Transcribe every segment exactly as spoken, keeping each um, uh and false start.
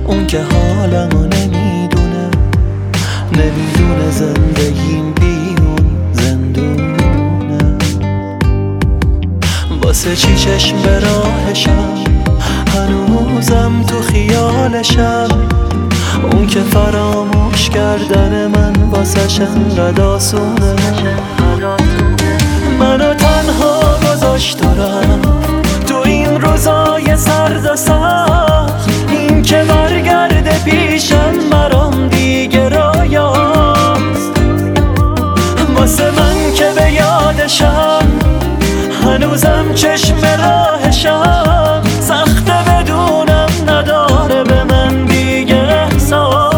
اون که حالمو نمیدونه، نمیدونه زندگیم بی اون زندونه. واسه چی چشم به راهشم، هنوزم تو خیالشم. اون که فراموش کردن من واسه انقدر آسونه. منو تنها گذاشت و رفت تو این روزای سرد و سخت. این که برگرده پیشم برام دیگه رایاست. واسه من که به یادشم، هنوزم چشم راهشم. سخته بدونم نداره به من دیگه احساس.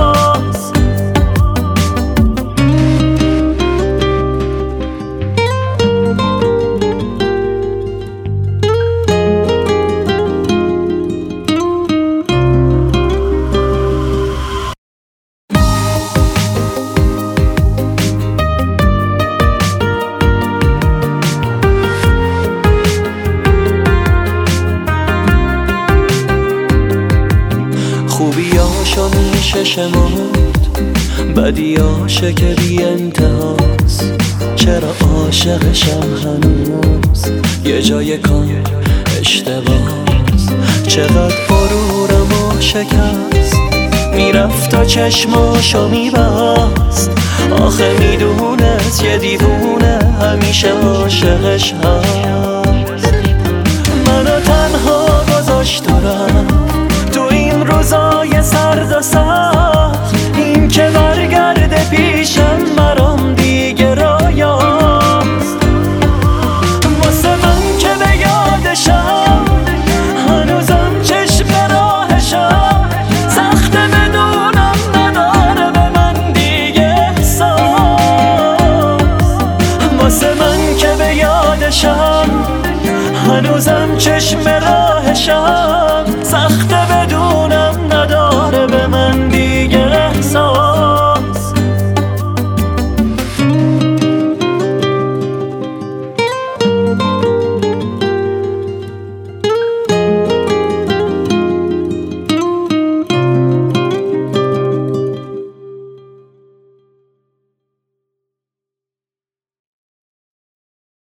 خوبیاشو میشه شمرد، بدیاشه که بی انتهاست. چرا عاشقشم هنوز یه جای کار اشتباهست. چقدر غرورمو شکست، میرفت تا چشماشو میبست. آخه میدونست یه دیوونه همیشه عاشقش هست.